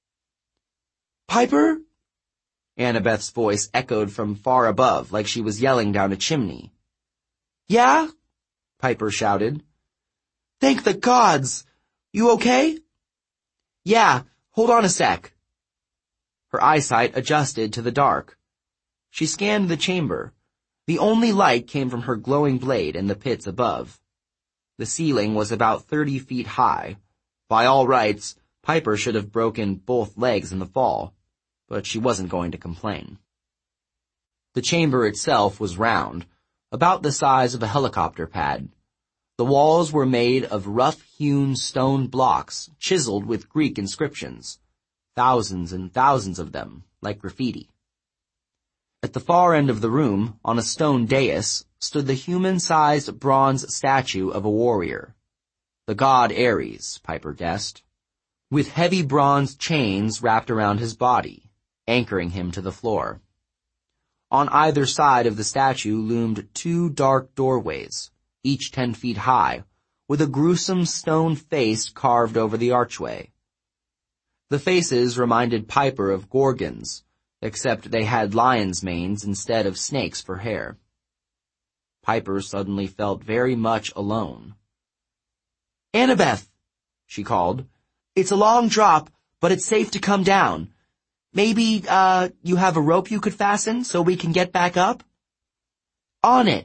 "Piper?" Annabeth's voice echoed from far above like she was yelling down a chimney. "Yeah?" Piper shouted. "Thank the gods! You okay?" "Yeah, hold on a sec." Her eyesight adjusted to the dark. She scanned the chamber. The only light came from her glowing blade in the pits above. The ceiling was about 30 feet high. By all rights, Piper should have broken both legs in the fall, but she wasn't going to complain. The chamber itself was round, about the size of a helicopter pad. The walls were made of rough-hewn stone blocks, chiseled with Greek inscriptions. Thousands and thousands of them, like graffiti. At the far end of the room, on a stone dais, stood the human-sized bronze statue of a warrior. The god Ares, Piper guessed, with heavy bronze chains wrapped around his body, anchoring him to the floor. On either side of the statue loomed two dark doorways, each 10 feet high, with a gruesome stone face carved over the archway. The faces reminded Piper of gorgons, except they had lions' manes instead of snakes for hair. Piper suddenly felt very much alone. "Annabeth," she called. "It's a long drop, but it's safe to come down. Maybe, you have a rope you could fasten so we can get back up?" "On it."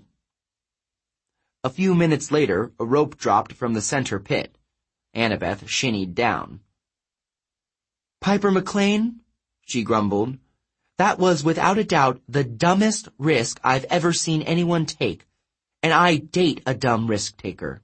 A few minutes later, a rope dropped from the center pit. Annabeth shinnied down. "Piper McLean," she grumbled, "that was without a doubt the dumbest risk I've ever seen anyone take, and I date a dumb risk-taker."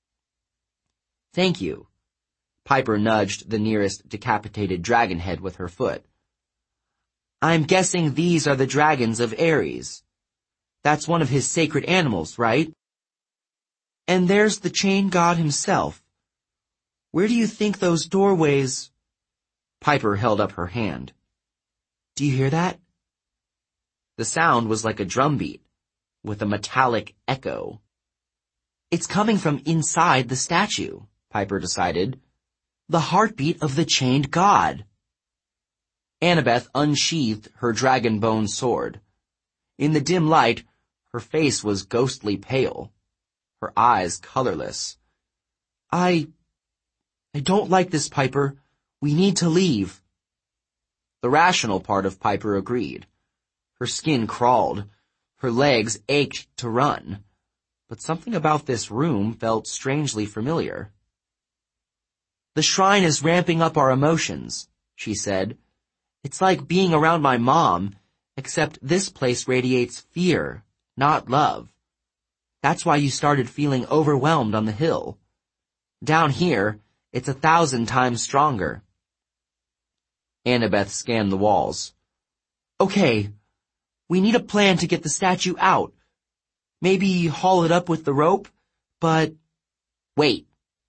"Thank you." Piper nudged the nearest decapitated dragon head with her foot. "I'm guessing these are the dragons of Ares. That's one of his sacred animals, right? And there's the chain god himself. Where do you think those doorways—" Piper held up her hand. "Do you hear that?" The sound was like a drumbeat, with a metallic echo. "It's coming from inside the statue," Piper decided. "The heartbeat of the chained god." Annabeth unsheathed her dragon-bone sword. In the dim light, her face was ghostly pale, her eyes colorless. I don't like this, Piper. We need to leave." The rational part of Piper agreed. Her skin crawled. Her legs ached to run. But something about this room felt strangely familiar. "The shrine is ramping up our emotions," she said. "It's like being around my mom, except this place radiates fear, not love. That's why you started feeling overwhelmed on the hill. Down here, it's 1,000 times stronger." Annabeth scanned the walls. "Okay, we need a plan to get the statue out. Maybe haul it up with the rope, but—" "Wait."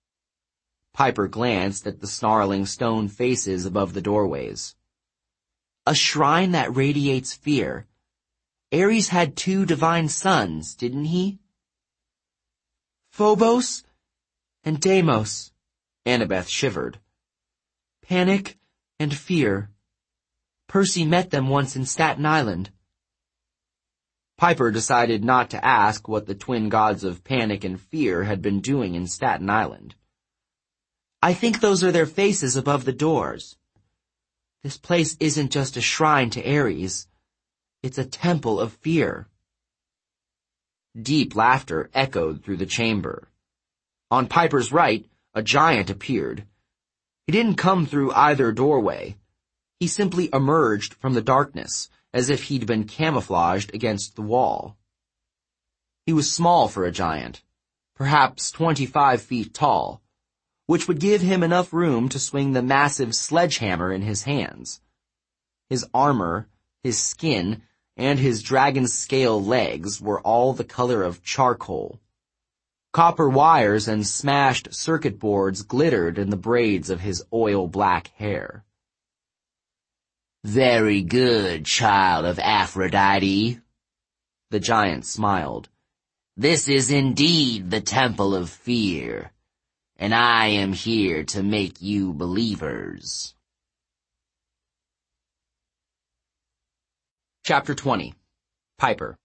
Piper glanced at the snarling stone faces above the doorways. "A shrine that radiates fear. Ares had 2 divine sons, didn't he?" "Phobos and Deimos," Annabeth shivered. "Panic and fear. Percy met them once in Staten Island." Piper decided not to ask what the twin gods of panic and fear had been doing in Staten Island. "I think those are their faces above the doors. This place isn't just a shrine to Ares. It's a temple of fear." Deep laughter echoed through the chamber. On Piper's right, a giant appeared. He didn't come through either doorway. He simply emerged from the darkness, as if he'd been camouflaged against the wall. He was small for a giant, perhaps 25 feet tall, which would give him enough room to swing the massive sledgehammer in his hands. His armor, his skin, and his dragon scale legs were all the color of charcoal. Copper wires and smashed circuit boards glittered in the braids of his oil-black hair. "Very good, child of Aphrodite," the giant smiled. "This is indeed the Temple of Fear, and I am here to make you believers." Chapter 20. Piper.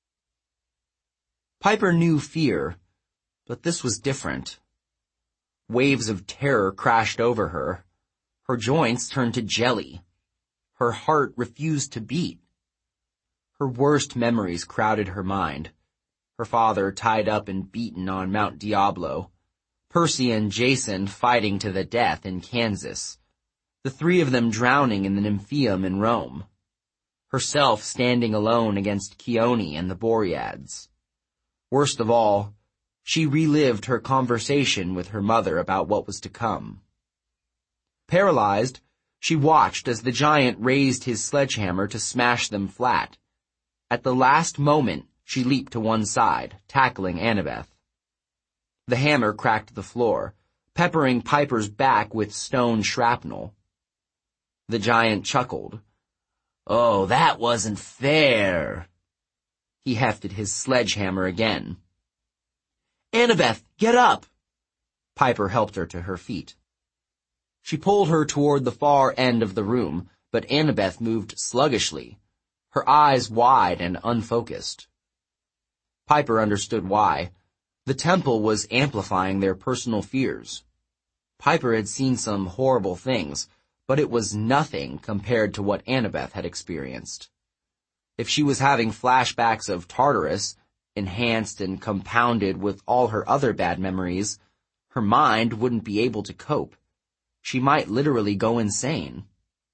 Piper knew fear, but this was different. Waves of terror crashed over her. Her joints turned to jelly. Her heart refused to beat. Her worst memories crowded her mind. Her father tied up and beaten on Mount Diablo. Percy and Jason fighting to the death in Kansas. The three of them drowning in the Nymphaeum in Rome. Herself standing alone against Chione and the Boreads. Worst of all, she relived her conversation with her mother about what was to come. Paralyzed, she watched as the giant raised his sledgehammer to smash them flat. At the last moment, she leaped to one side, tackling Annabeth. The hammer cracked the floor, peppering Piper's back with stone shrapnel. The giant chuckled. "Oh, that wasn't fair." He hefted his sledgehammer again. "Annabeth, get up!" Piper helped her to her feet. She pulled her toward the far end of the room, but Annabeth moved sluggishly, her eyes wide and unfocused. Piper understood why. The temple was amplifying their personal fears. Piper had seen some horrible things, but it was nothing compared to what Annabeth had experienced. If she was having flashbacks of Tartarus, enhanced and compounded with all her other bad memories, her mind wouldn't be able to cope. She might literally go insane.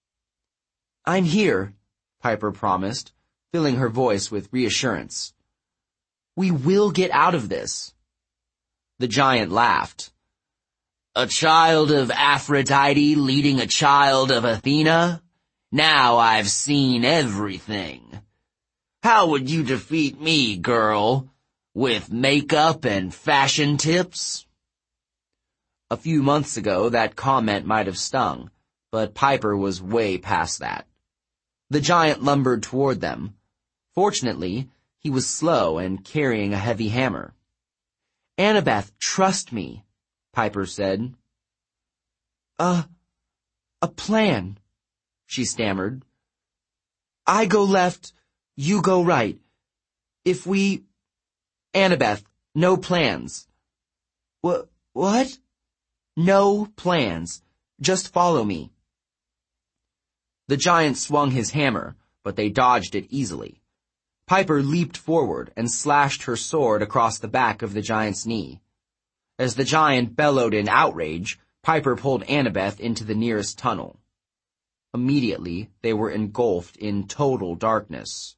"I'm here," Piper promised, filling her voice with reassurance. "We will get out of this." The giant laughed. "A child of Aphrodite leading a child of Athena? Now I've seen everything. How would you defeat me, girl? With makeup and fashion tips?" A few months ago, that comment might have stung, but Piper was way past that. The giant lumbered toward them. Fortunately, he was slow and carrying a heavy hammer. "Annabeth, trust me," Piper said. A plan," she stammered. "I go left, you go right. If we—" "Annabeth, no plans." What? "No plans. Just follow me." The giant swung his hammer, but they dodged it easily. Piper leaped forward and slashed her sword across the back of the giant's knee. As the giant bellowed in outrage, Piper pulled Annabeth into the nearest tunnel. Immediately, they were engulfed in total darkness.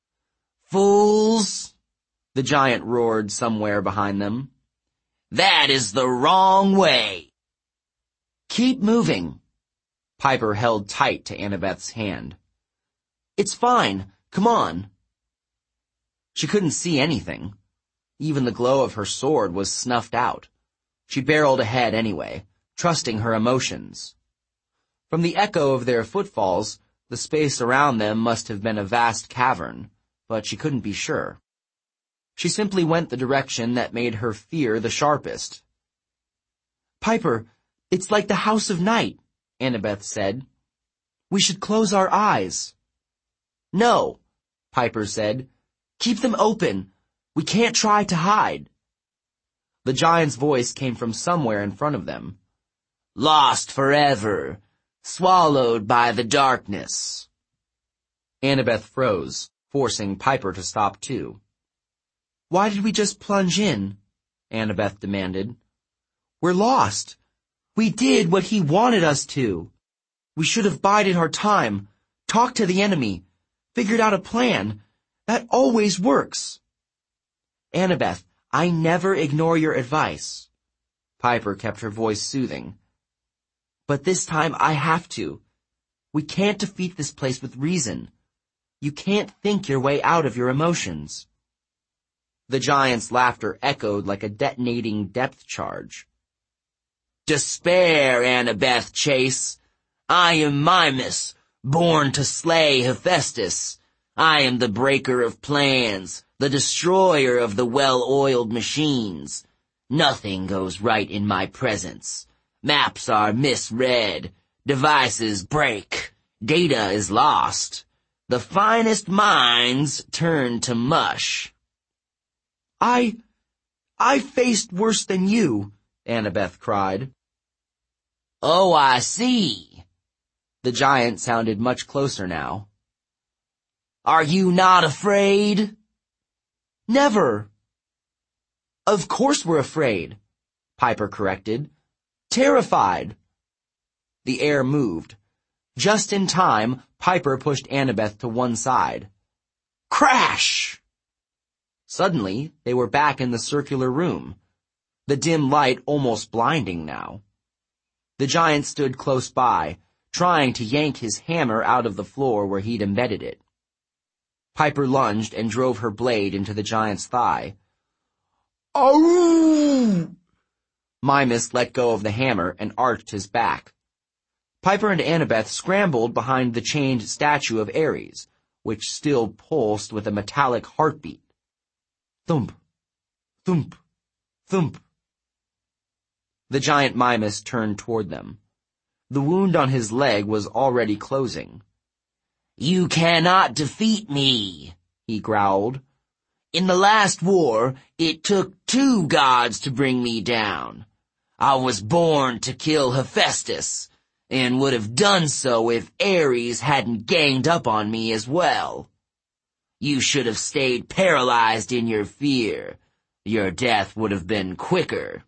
"Fools!" the giant roared somewhere behind them. "That is the wrong way." "Keep moving." Piper held tight to Annabeth's hand. "It's fine. Come on." She couldn't see anything. Even the glow of her sword was snuffed out. She barreled ahead anyway, trusting her emotions. From the echo of their footfalls, the space around them must have been a vast cavern, but she couldn't be sure. She simply went the direction that made her fear the sharpest. "Piper, it's like the House of Night," Annabeth said. "We should close our eyes." "No," Piper said. "Keep them open. We can't try to hide." The giant's voice came from somewhere in front of them. "Lost forever, swallowed by the darkness." Annabeth froze, forcing Piper to stop too. "Why did we just plunge in?" Annabeth demanded. "We're lost. We did what he wanted us to. We should have bided our time, talked to the enemy, figured out a plan. That always works." "Annabeth, I never ignore your advice." Piper kept her voice soothing. "But this time I have to. We can't defeat this place with reason. You can't think your way out of your emotions." The giant's laughter echoed like a detonating depth charge. Despair, Annabeth Chase. I am Mimas, born to slay Hephaestus. I am the breaker of plans, the destroyer of the well-oiled machines. Nothing goes right in my presence. Maps are misread, devices break, data is lost. The finest minds turn to mush. I faced worse than you, Annabeth cried. Oh, I see. The giant sounded much closer now. Are you not afraid? Never. Of course we're afraid, Piper corrected. Terrified. The air moved. Just in time, Piper pushed Annabeth to one side. Crash! Suddenly, they were back in the circular room, the dim light almost blinding now. The giant stood close by, trying to yank his hammer out of the floor where he'd embedded it. Piper lunged and drove her blade into the giant's thigh. Oh! Mimas let go of the hammer and arched his back. Piper and Annabeth scrambled behind the chained statue of Ares, which still pulsed with a metallic heartbeat. Thump, thump, thump. The giant Mimas turned toward them. The wound on his leg was already closing. You cannot defeat me, he growled. In the last war, it took 2 gods to bring me down. I was born to kill Hephaestus, and would have done so if Ares hadn't ganged up on me as well. You should have stayed paralyzed in your fear. Your death would have been quicker.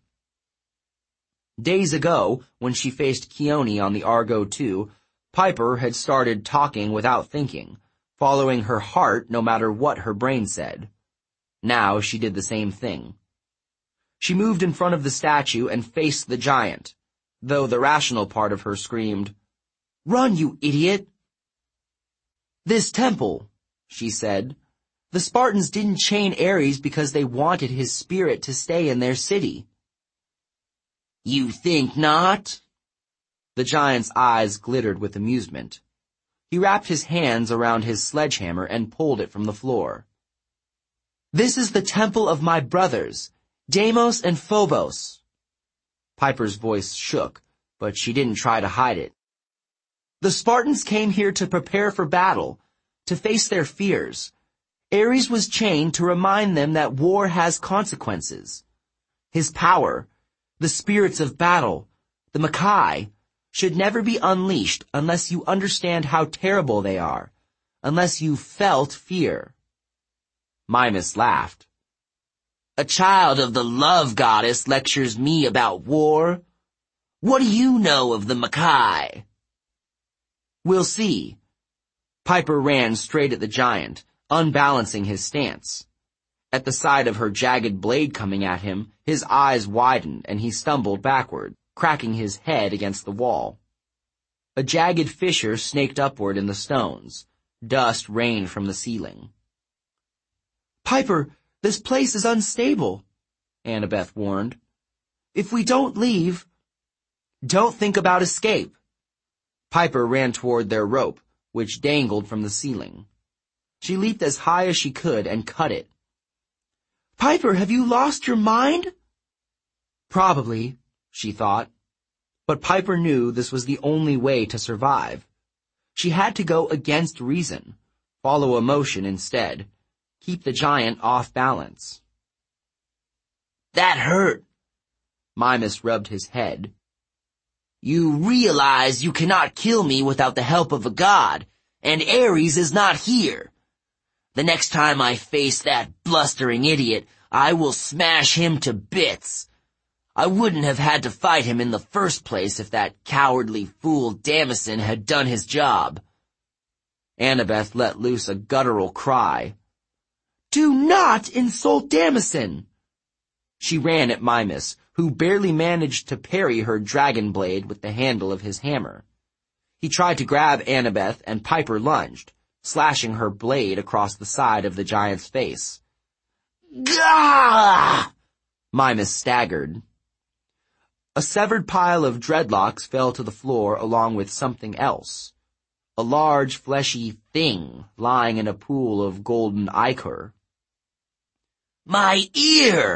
Days ago, when she faced Keone on the Argo II, Piper had started talking without thinking, following her heart no matter what her brain said. Now she did the same thing. She moved in front of the statue and faced the giant, though the rational part of her screamed, "Run, you idiot!" "This temple," she said. "The Spartans didn't chain Ares because they wanted his spirit to stay in their city." You think not? The giant's eyes glittered with amusement. He wrapped his hands around his sledgehammer and pulled it from the floor. "This is the temple of my brothers, Deimos and Phobos." Piper's voice shook, but she didn't try to hide it. "The Spartans came here to prepare for battle, to face their fears. Ares was chained to remind them that war has consequences. His power, the spirits of battle, the Makai, should never be unleashed unless you understand how terrible they are, unless you felt fear." Mimas laughed. A child of the love goddess lectures me about war? What do you know of the Makai? "We'll see." Piper ran straight at the giant, unbalancing his stance. At the sight of her jagged blade coming at him, his eyes widened and he stumbled backward, cracking his head against the wall. A jagged fissure snaked upward in the stones. Dust rained from the ceiling. "Piper, this place is unstable," Annabeth warned. "If we don't leave—" "Don't think about escape." Piper ran toward their rope, which dangled from the ceiling. She leaped as high as she could and cut it. "Piper, have you lost your mind?" Probably, she thought. But Piper knew this was the only way to survive. She had to go against reason, follow emotion instead, keep the giant off balance. That hurt. Mimas rubbed his head. You realize you cannot kill me without the help of a god, and Ares is not here. The next time I face that blustering idiot, I will smash him to bits. I wouldn't have had to fight him in the first place if that cowardly fool Damison had done his job. Annabeth let loose a guttural cry. "Do not insult Damison!" She ran at Mimas, who barely managed to parry her dragon blade with the handle of his hammer. He tried to grab Annabeth, and Piper lunged, slashing her blade across the side of the giant's face. Gah! Mimas staggered. A severed pile of dreadlocks fell to the floor along with something else. A large, fleshy thing lying in a pool of golden ichor. My ear!